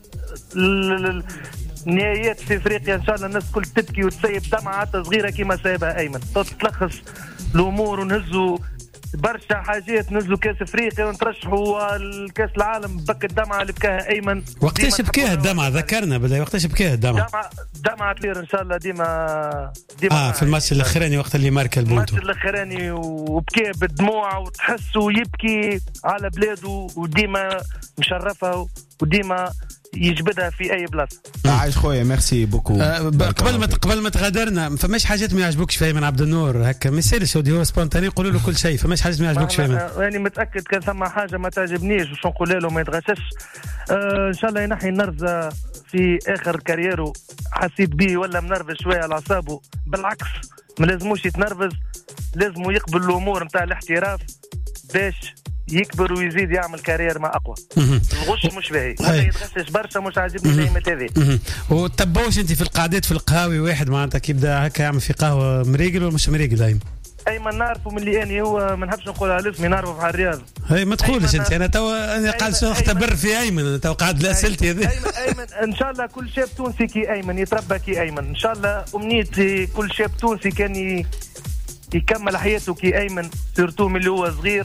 النهايات في افريقيا ان شاء الله الناس كل تبكي وتسيب دمعة حتى صغيرة كيما سايبها ايمن. تلخص الامور ونهزوا برشا حاجات، نزلوا كاس افريقيا ونترشحوا الكاس العالم بك الدمعة اللي بكاها ايمن. وقتاش بكاها الدمعة؟ ذكرنا بالله وقتاش بكاها الدمعة؟ دمعة دمعة كبيرة ان شاء الله ديما ديما اه في الماتش الاخراني وقت اللي ماركا البونتو. الماتش الاخراني وبكى بالدموع وتحسوا يبكي على بلاده وديما مشرفها وديما يجبدها في اي بلاصه. عايش خويا ميرسي بوكو. آه قبل ما قبل ما تغادرنا فماش حاجات ما يعجبوكش في أيمن عبد النور هكا؟ ما يصيرش هو سبونتاني يقولوا له كل شيء، فماش حاجات ما يعجبوكش في أيمن؟ يعني متاكد كان ثم حاجه ما تعجبنيش وش نقول له ما يتغشش. آه ان شاء الله ينحي النرفزه في اخر كاريره، حسيت بيه ولا منرفز شويه على اعصابه. بالعكس ما لازموش يتنرفز، لازموا يقبل الامور نتاع الاحتراف باش يكبر ويزيد يعمل كارير ما اقوى. الغش مش باهي، ولا يتغشش برشا، مش عاجبني دايما هذه. وتبوش انت في القعدات في القهاوي واحد معناتها كي يبدا هكا يعمل في قهوه مريقل ولا مش مريقل؟ ايمن ايمن نعرفه من اللي اني هو ما نحبش نقول على اسمي، نعرفه في الرياض. هي ما تقولش انت، انا توا انا قاعد نختبر في ايمن، انا توا قاعد لاسئلتي هذه. ايمن ايمن ان شاء الله كل شاب تونسي كي ايمن يتربى كي ايمن، ان شاء الله امنيتي كل شاب تونسي كان ي... يكمل حياته كي ايمن، سيرتو من اللي هو صغير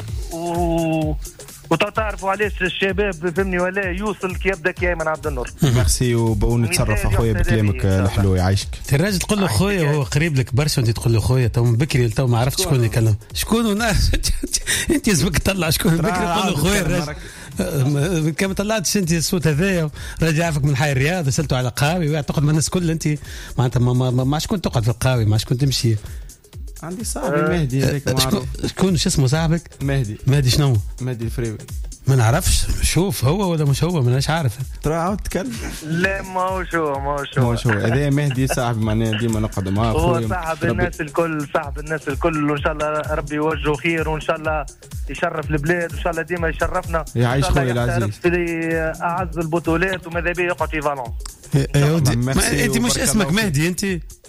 و وتعرفوا علاش الشباب فهمني ولا يوصل كي يبدا كي ايمن عبد النور. ميرسي ونتصرف اخويا بكلامك الحلو يعيشك. الراجل تقول له خويا وهو قريب لك برشا وانت تقول له خويا، تو من بكري تو ما عرفتش شكون اللي يكلم شكون وناس. انت اسمك تطلع شكون من بكري تقول له خويا الراجل كما طلعتش انت الصوت هذايا راجع يعرفك من حي الرياض سالته على قهاوي تقعد مع الناس كل انت معناتها ما, ما, ما شكون تقعد في القهاوي ما شكون تمشي. عندي صاحبي أه مهدي هذاك معروف. شكون شو اسمه صاحبك؟ مهدي. مهدي شنو؟ مهدي الفريوي. ما نعرفش شوف هو ولا مش هو، ماناش عارف. ترى عاود تكلم. لا ما هو شو ما هو شو ما هو شو هذا مهدي صاحبي معناه ديما نقعد معاه. هو صاحب الناس الكل، صاحب الناس الكل، وان شاء الله ربي يوجهه خير، وان شاء الله يشرف البلاد، وان شاء الله ديما يشرفنا. يعيش خويا العزيز. في اعز البطولات وماذا بيه يقعد في فالنسيا. انت مش اسمك مهدي انت؟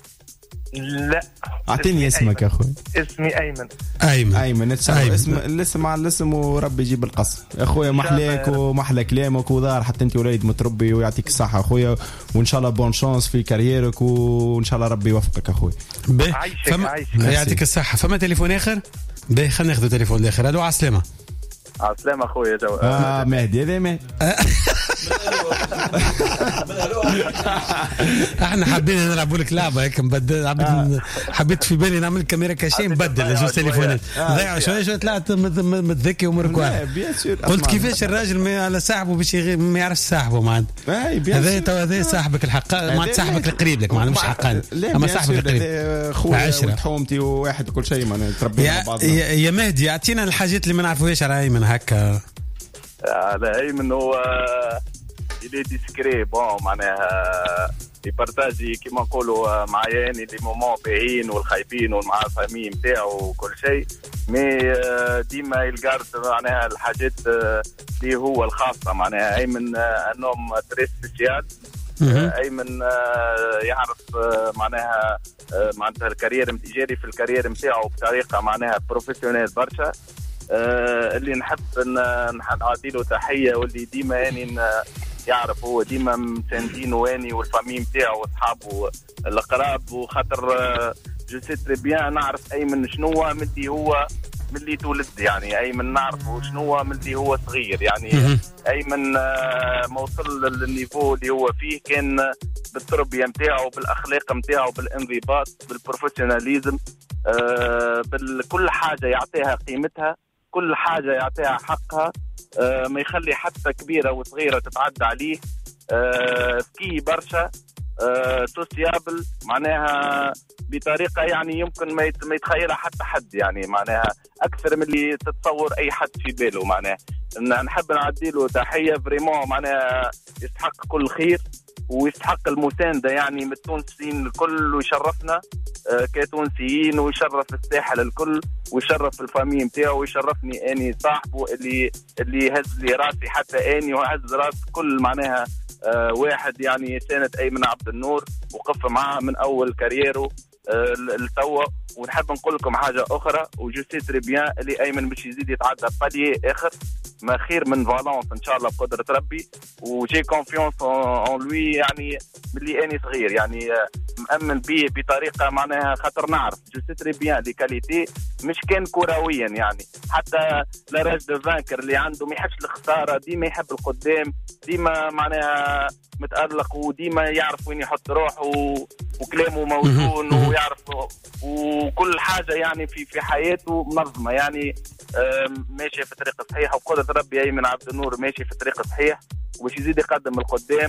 لا اعطيني اسمك يا اخوي. اسمي ايمن. ايمن ايمن اسم الاسم مع الاسم وربي يجيب القص يا اخويا. محلاك ومحلى كلامك وظهر حتى انت وليد متربي ويعطيك الصحه اخويا، وان شاء الله بون شانس في كاريرك، وان شاء الله ربي يوفقك اخوي. فما يعطيك الصحه. فما تليفون اخر؟ باهي خلينا ناخذ تليفون الاخر. الو عسلامه. عسلامة اخويا جو. اه مهدي هذا مهدي. احنا حابين نلعبوا لك لعبه هيك نبدل. حبيت حبيت في بالي نعمل كاميرا كاشين نبدل جوج تليفونات ضيعوا شويه شويه. طلعت متذكي ومرك واحد. قلت كيفاش الراجل على صاحبه باش ما يعرفش صاحبه معناتها. هذا تو هذا صاحبك الحق معناتها صاحبك القريب لك معناتها مش حقاني اما صاحبك القريب خويا وتحومتي وواحد وكل شيء معناتها تربينا مع بعضنا. يا مهدي اعطينا الحاجات اللي ما نعرفوهاش على ايمن هكا. على ايمن هو إلي ديسكري بون معناها يبارتاجي كيما نقولوا معايا يعني لي مومون باهين والخايبين ومع الفامي نتاعو وكل شيء، مي ديما يلقارد معناها الحاجات اللي هو الخاصه معناها ايمن انهم تري سبيسيال. ايمن يعرف معناها معناتها الكارير جاري في الكارير نتاعو بطريقه معناها بروفيسيونيل برشا، اللي نحب نعطي له تحيه، واللي ديما يعني يعرف هو ديما مساندين واني والفامي نتاعو واصحابه القراب، وخاطر جو سي تري بيان نعرف ايمن شنو ملي هو ملي تولد يعني ايمن نعرفه شنو ملي هو صغير يعني ايمن ما وصل للنيفو اللي هو فيه كان بالتربيه نتاعو بالاخلاق نتاعو بالانضباط بالبروفيشناليزم، آه بكل حاجه يعطيها قيمتها، كل حاجه يعطيها حقها، آه ما يخلي حتى كبيره وصغيره تتعدى عليه، آه سكي برشا، آه سوسيابل معناها بطريقه يعني يمكن ما يتخيلها حتى حد يعني معناها اكثر من اللي تتصور اي حد في باله معناها. نحب نعدي له تحيه فريمون معناها يستحق كل خير ويستحق المسانده يعني من التونسيين الكل، ويشرفنا آه كتونسيين ويشرف الساحل الكل ويشرف الفامي نتاعو ويشرفني اني صاحبه اللي اللي هز لي راسي حتى اني وهز راس كل معناها آه واحد يعني سنة أيمن عبد النور وقف معاه من أول كاريره آه لتوا. ونحب نقول لكم حاجة أخرى وجو سي تري بيان اللي أيمن باش يزيد يتعدى بالي آخر ما خير من فالونس إن شاء الله بقدرة ربي، وجي كونفيونس أون لوي يعني ملي أني صغير يعني آه مأمن بيه بطريقة معناها خاطر نعرف جو سي تري بيان لي كاليتي مش كان كرويا يعني حتى لاراج دو فانكر اللي عنده ما يحبش الخسارة، ديما يحب القدام، ديما معناها متألق وديما يعرف وين يحط روحه وكلامه موزون ويعرف وكل حاجة يعني في في حياته منظمة يعني ماشي في طريقة صحيحة، وبقدرة ربي أيمن عبد النور ماشي في طريقة صحيح وباش يزيد يقدم القدام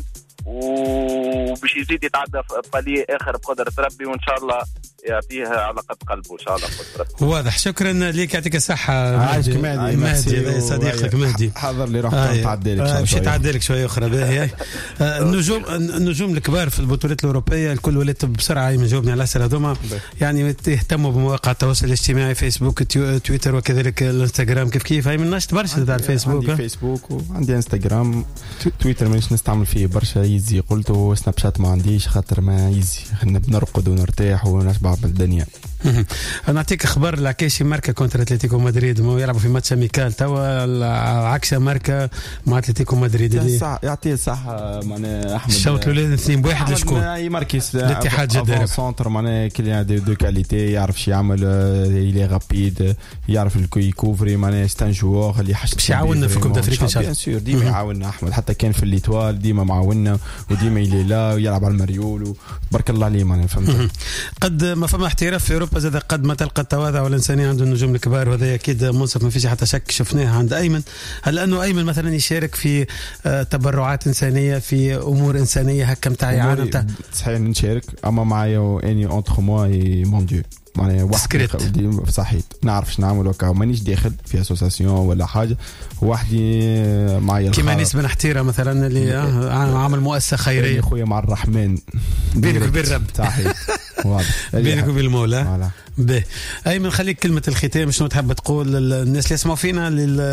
وباش يزيد يتعدى بالي آخر بقدرة ربي، وإن شاء الله يعطيها على قد قلبه إن شاء الله بقدرة. واضح. شكرا لك يعطيك الصحة عايشك مهدي. مهدي صديقك مهدي حضر لي روح تعدي لك باش تعدي لك شوية أخرى باهي. النجوم النجوم الكبار في البطولات الأوروبية الكل ولات بسرعة يجاوبني على الأسئلة هذوما يعني يهتموا بمواقع التواصل الاجتماعي فيسبوك تويتر وكذلك الانستغرام كيف كيف. هاي من نشط برشا تاع الفيسبوك. عندي فيسبوك وعندي انستغرام، تويتر مانيش نستعمل فيه برشا يزي قلته، سناب شات ما عنديش خاطر ما يزي بنرقد ونرتاح ونشبع بالدنيا. نعطيك اخبار العكاشي ماركا كونتر اتلتيكو مدريد ما يلعبوا في ماتش اميكال توا عكس ماركا مع اتلتيكو مدريد اللي يعطيه الصحه معناها احمد الشوط الاولاني اثنين بواحد لشكون يماركيس الاتحاد جده سونتر معناها كليان دو, دو كاليتي يعرف شي يعمل يلي رابيد يعرف الكوفري معناها ستان جوور اللي حش باش يعاوننا في كوب دافريك ان شاء الله. بيان سور ديما يعاوننا احمد حتى كان في الليتوال ديما معاوننا وديما يلي لا ويلعب على المريول وبارك الله عليه معناها فهمت. قد ما فما احتراف في اوروبا زاد قد ما تلقى التواضع والإنسانية عند النجوم الكبار، وهذا أكيد منصف ما فيش حتى شك شفناه عند أيمن. هل أنه أيمن مثلا يشارك في تبرعات إنسانية في أمور إنسانية هكا متاع إعانة متاع صحيح نشارك أما معايا أني أنتخ موا مون ديو معناها واحد صحيح نعرفش نعمل وكا مانيش داخل في اسوسياسيون ولا حاجه وحدي معايا كيما ناس بن حتيره مثلا اللي عامل مؤسسه خيريه خويا مع الرحمن بينك وبين الرب صحيح واضح بينك وبين المولى. باهي ايمن خليك كلمه الختام شنو تحب تقول للناس اللي يسمعوا فينا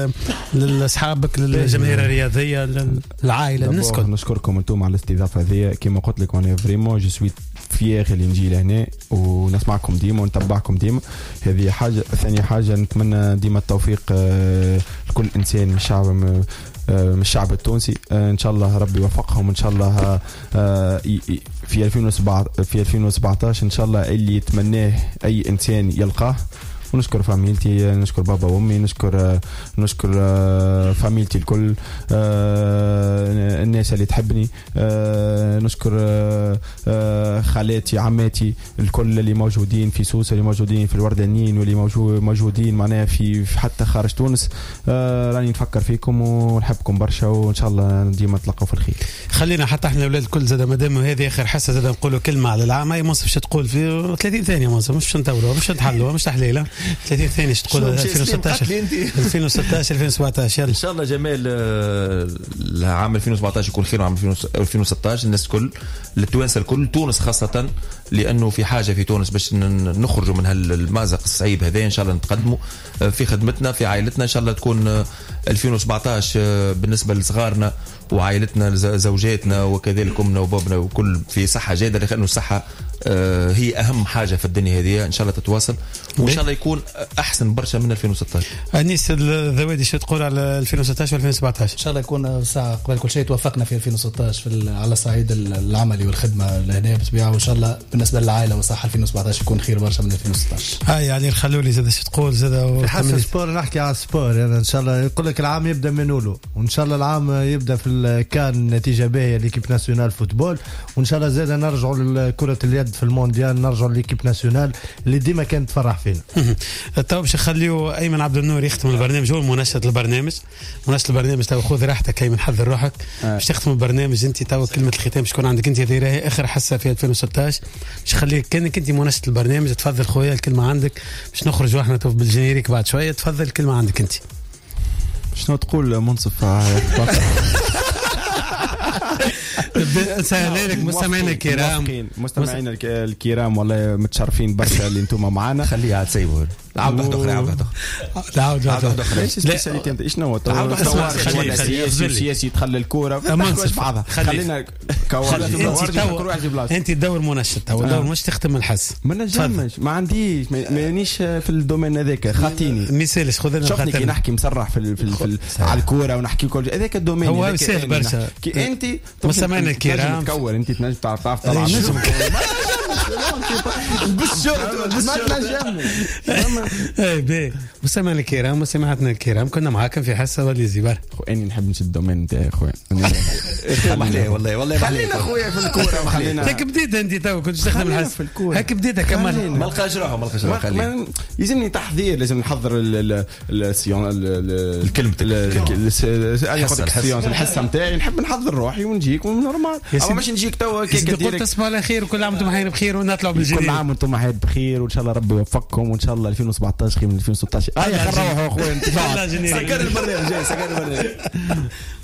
لاصحابك للجماهير الرياضيه للعائله الناس الكل. نشكركم انتم على الاستضافه هذه كيما قلت لك انا فريمون جو سوي فيير اللي نجي لهنا ونسمعكم ديما ونتبعكم ديما. هذه حاجه. ثاني حاجه نتمنى ديما التوفيق لكل انسان من الشعب من الشعب التونسي ان شاء الله ربي يوفقهم ان شاء الله في ألفين وسبعة في ألفين وسبعطاش ان شاء الله اللي يتمناه اي انسان يلقاه. ونشكر فاميلتي نشكر بابا وامي نشكر نشكر فاميلتي الكل الناس اللي تحبني نشكر خالاتي عماتي الكل اللي موجودين في سوسة اللي موجودين في الوردانيين واللي موجودين معناها في حتى خارج تونس. راني نفكر فيكم ونحبكم برشا وان شاء الله ديما نتلاقوا في الخير. خلينا حتى احنا الاولاد الكل زاد مادام هذه اخر حصه زاد نقولوا كلمه على العام. اي منصف تقول في ثلاثين ثانيه منصف مش نطولوا مش نحلوا مش تحليله ثلاثين ثانية تقول ألفين وستة عشر ألفين وستة عشر ألفين وسبعة عشر ان شاء الله جمال. العام ألفين وسبعة عشر يكون خير، وعام ألفين وستة عشر الناس الكل، التوانسه الكل، تونس خاصه، لانه في حاجه في تونس باش نخرجوا من هالمازق الصعيب هذا. ان شاء الله نتقدموا في خدمتنا في عائلتنا. ان شاء الله تكون ألفين وسبعة عشر بالنسبه لصغارنا وعائلتنا زوجاتنا وكذلك امنا وبابنا وكل في صحه جيده، لانه الصحه هي اهم حاجه في الدنيا هذه. ان شاء الله تتواصل وان شاء الله يكون احسن برشا من ألفين وستة عشر. انيس الذوادي شو تقول على ألفين وستة عشر و ألفين وسبعة عشر؟ ان شاء الله يكون ساعه قبل كل شيء توفقنا في ألفين وستة عشر في على الصعيد العملي والخدمه لهنا بطبيعه، وان شاء الله بالنسبه للعائله والصحه ألفين وسبعة عشر يكون خير برشا من ألفين وستة عشر. هاي يعني الخلولي زاد شو تقول زاد في حسب السبور. نحكي على السبور يعني ان شاء الله يقول لك العام يبدا من اولو، وان شاء الله العام يبدا في كان نتيجه باهيه ليكيب ناسيونال فوتبول، وان شاء الله زاد نرجعوا لكره اليد في المونديال، نرجعوا ليكيب ناسيونال اللي ديما كانت تفرح فينا. تو باش نخليو ايمن عبد النور يختم البرنامج، هو مناشد البرنامج مناشد البرنامج. تو خذ راحتك ايمن، حضر روحك باش تختم البرنامج انت. تو كلمه الختام باش تكون عندك انت، هذه راهي اخر حصه في ألفين وستة عشر، باش نخليك كانك انت مناشد البرنامج. تفضل خويا الكلمه عندك باش نخرج واحنا بالجينيريك بعد شويه. تفضل الكلمه عندك انت. شنو تقول منصف؟ سهل لك مستمعينا الكرام مستمعينا الكرام والله متشرفين برشا اللي انتم معنا. خليها تسيبوا عاود واحد اخرى عاود واحد عاود واحد اخرى. ايش السبيسياليتي انت؟ ايش نوع عاود واحد سياسي سياسي تخلي الكوره بعضها. خلينا انت تدور منشط تو دور مش تختم الحس. ما نجمش ما عنديش مانيش في الدومين هذاك خاطيني مثالش. خذ لنا شوفني كي نحكي مسرح في في على الكوره ونحكي كل هذاك الدومين هو سهل برشا. انت مستمعينا الكرام تكور انت تنجم تعرف طبعا بالشوط ما تنجمش. اي بي مستمعينا الكرام مستمعاتنا الكرام كنا معاكم في حصه ولي زبر. اني نحب نشد الدومين نتاعي خويا. محليه والله والله خلينا خويا في الكوره. خلينا هيك بديت انت تو كنت تستخدم الحس هيك بديت كمان ما لقاش روحه ما لقاش روحه. يلزمني تحضير، لازم نحضر السيون الكلمه السيون الحصه نتاعي. نحب نحضر روحي ونجيك ونورمال. اما باش نجيك تو كيك ديريكت. تصبحوا على خير وكل عام وانتم حيين بخير ونطلعوا بالجديد. كل عام وانتم حيين بخير وان شاء الله ربي يوفقكم وان شاء الله ألفين وسبعة عشر خير من ألفين وستة عشر. اي خروحوا اخويا انت سكر البرنامج جاي سكر البرنامج.